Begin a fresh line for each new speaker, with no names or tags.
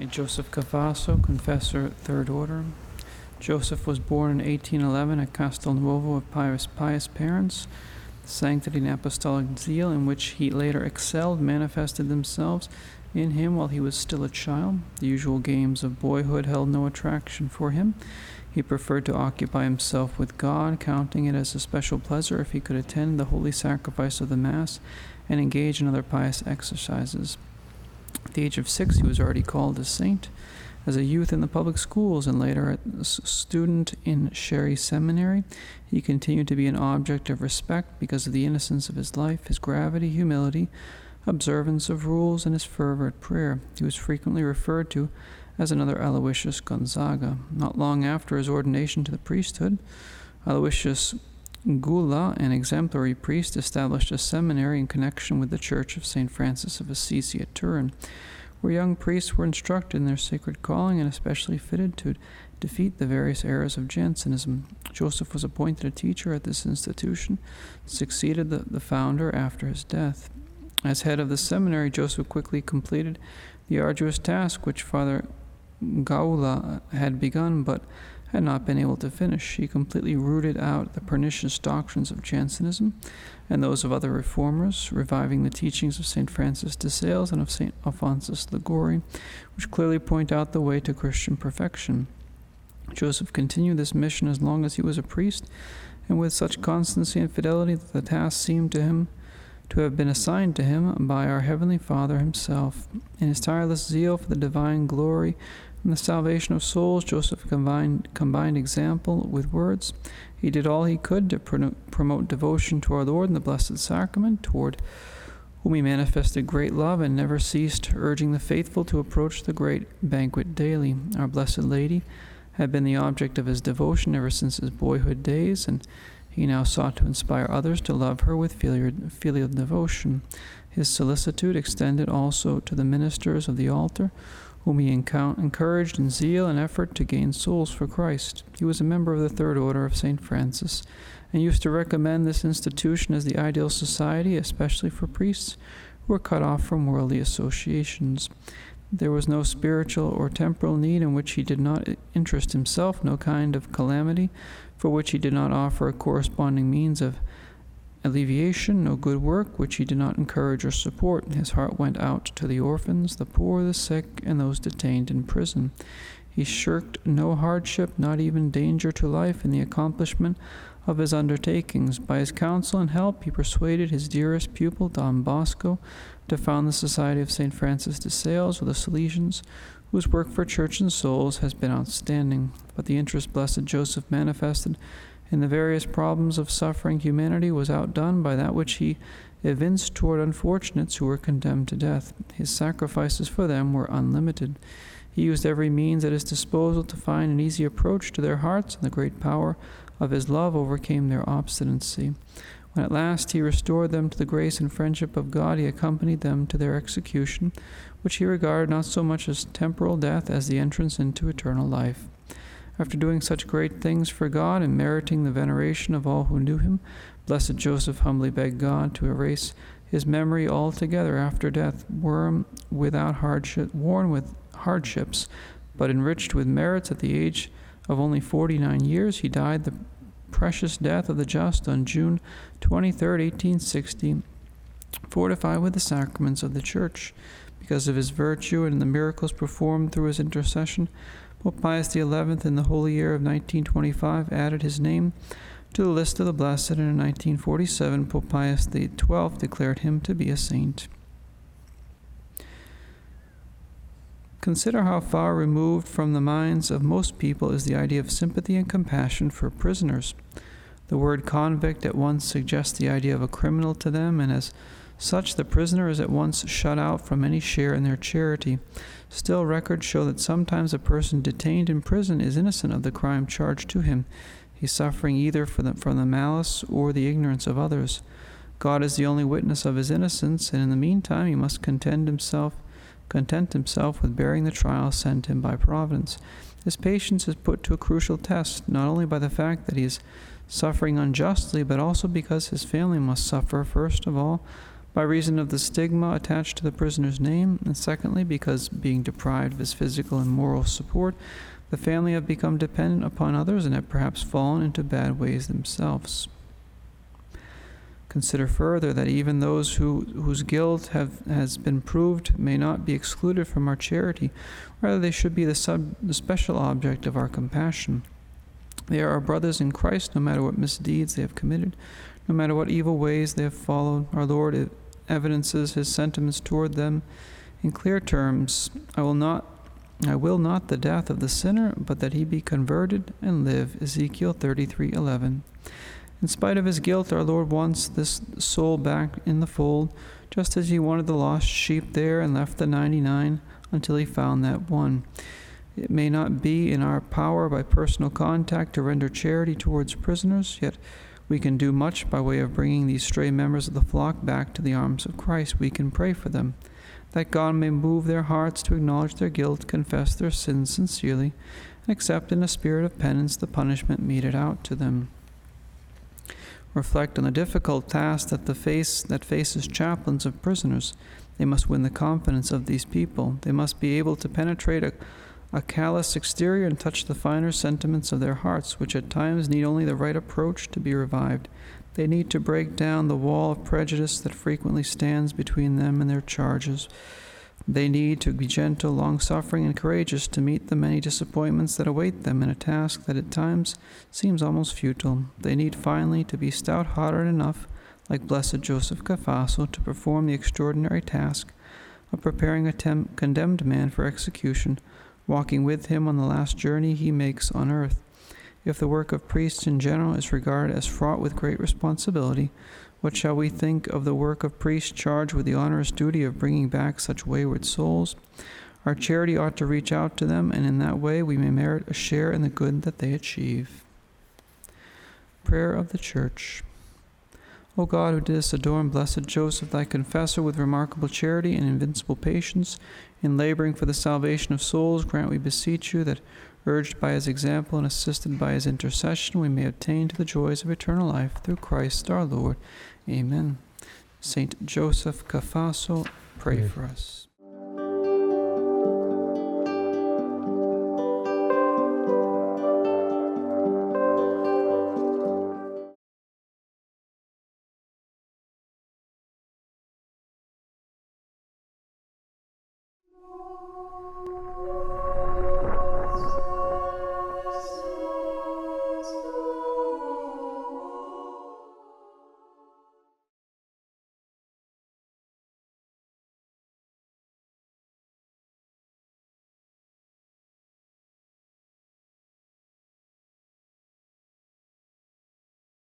Joseph Cavasso, Confessor, Third Order. Joseph was born in 1811 at Castelnuovo of pious parents. The sanctity and apostolic zeal in which he later excelled manifested themselves in him while he was still a child. The usual games of boyhood held no attraction for him. He preferred to occupy himself with God, counting it as a special pleasure if he could attend the holy sacrifice of the Mass and engage in other pious exercises. At the age of 6, he was already called a saint. As a youth in the public schools and later as a student in Sherry Seminary, he continued to be an object of respect because of the innocence of his life, his gravity, humility, observance of rules, and his fervor at prayer. He was frequently referred to as another Aloysius Gonzaga. Not long after his ordination to the priesthood, Aloysius Gula, an exemplary priest, established a seminary in connection with the Church of St. Francis of Assisi at Turin, where young priests were instructed in their sacred calling and especially fitted to defeat the various errors of Jansenism. Joseph was appointed a teacher at this institution, succeeded the founder after his death. As head of the seminary, Joseph quickly completed the arduous task which Father Gaula had begun but had not been able to finish. He completely rooted out the pernicious doctrines of Jansenism and those of other reformers, reviving the teachings of St. Francis de Sales and of St. Alphonsus Liguori, which clearly point out the way to Christian perfection. Joseph continued this mission as long as he was a priest, and with such constancy and fidelity that the task seemed to him to have been assigned to him by our Heavenly Father himself. In his tireless zeal for the divine glory and the salvation of souls, Joseph combined example with words. He did all he could to promote devotion to our Lord in the Blessed Sacrament, toward whom he manifested great love and never ceased urging the faithful to approach the great banquet daily. Our Blessed Lady had been the object of his devotion ever since his boyhood days, and he now sought to inspire others to love her with filial devotion. His solicitude extended also to the ministers of the altar, whom he encouraged in zeal and effort to gain souls for Christ. He was a member of the Third Order of St. Francis, and used to recommend this institution as the ideal society, especially for priests who were cut off from worldly associations. There was no spiritual or temporal need in which he did not interest himself, no kind of calamity for which he did not offer a corresponding means of alleviation, no good work which he did not encourage or support. His heart went out to the orphans, the poor, the sick, and those detained in prison. He shirked no hardship, not even danger to life, in the accomplishment of his undertakings. By his counsel and help, he persuaded his dearest pupil, Don Bosco, to found the Society of St. Francis de Sales, or the Salesians, whose work for church and souls has been outstanding. But the interest Blessed Joseph manifested in the various problems of suffering humanity was outdone by that which he evinced toward unfortunates who were condemned to death. His sacrifices for them were unlimited. He used every means at his disposal to find an easy approach to their hearts, and the great power of his love overcame their obstinacy. When at last he restored them to the grace and friendship of God, he accompanied them to their execution, which he regarded not so much as temporal death as the entrance into eternal life. After doing such great things for God and meriting the veneration of all who knew him, Blessed Joseph humbly begged God to erase his memory altogether after death, worn with hardships, but enriched with merits. At the age of only 49 years, he died the precious death of the just on June 23, 1860, fortified with the sacraments of the Church. Because of his virtue and the miracles performed through his intercession, Pope Pius XI, in the holy year of 1925, added his name to the list of the blessed, and in 1947, Pope Pius XII declared him to be a saint. Consider how far removed from the minds of most people is the idea of sympathy and compassion for prisoners. The word convict at once suggests the idea of a criminal to them, and as such, the prisoner is at once shut out from any share in their charity. Still, records show that sometimes a person detained in prison is innocent of the crime charged to him. He's suffering either from the malice or the ignorance of others. God is the only witness of his innocence, and in the meantime he must content himself with bearing the trial sent him by Providence. His patience is put to a crucial test, not only by the fact that he is suffering unjustly, but also because his family must suffer, first of all, by reason of the stigma attached to the prisoner's name, and secondly, because being deprived of his physical and moral support, the family have become dependent upon others and have perhaps fallen into bad ways themselves. Consider further that even those whose guilt has been proved may not be excluded from our charity. Rather, they should be the special object of our compassion. They are our brothers in Christ, no matter what misdeeds they have committed, no matter what evil ways they have followed. Our Lord evidences his sentiments toward them in clear terms. I will not the death of the sinner, but that he be converted and live. Ezekiel 33:11. In spite of his guilt, our Lord wants this soul back in the fold, just as he wanted the lost sheep there and left the 99 until he found that one. It may not be in our power by personal contact to render charity towards prisoners, yet we can do much by way of bringing these stray members of the flock back to the arms of Christ. We can pray for them, that God may move their hearts to acknowledge their guilt, confess their sins sincerely, and accept in a spirit of penance the punishment meted out to them. Reflect on the difficult task that faces chaplains of prisoners. They must win the confidence of these people. They must be able to penetrate a callous exterior and touch the finer sentiments of their hearts, which at times need only the right approach to be revived. They need to break down the wall of prejudice that frequently stands between them and their charges. They need to be gentle, long-suffering, and courageous to meet the many disappointments that await them in a task that at times seems almost futile. They need, finally, to be stout-hearted enough, like Blessed Joseph Cafasso, to perform the extraordinary task of preparing a condemned man for execution, walking with him on the last journey he makes on earth. If the work of priests in general is regarded as fraught with great responsibility, what shall we think of the work of priests charged with the onerous duty of bringing back such wayward souls? Our charity ought to reach out to them, and in that way we may merit a share in the good that they achieve. Prayer of the Church. O God, who didst adorn blessed Joseph, thy confessor, with remarkable charity and invincible patience, in laboring for the salvation of souls, grant, we beseech you, that, urged by his example and assisted by his intercession, we may attain to the joys of eternal life, through Christ our Lord. Amen. Saint Joseph Cafasso, pray for us.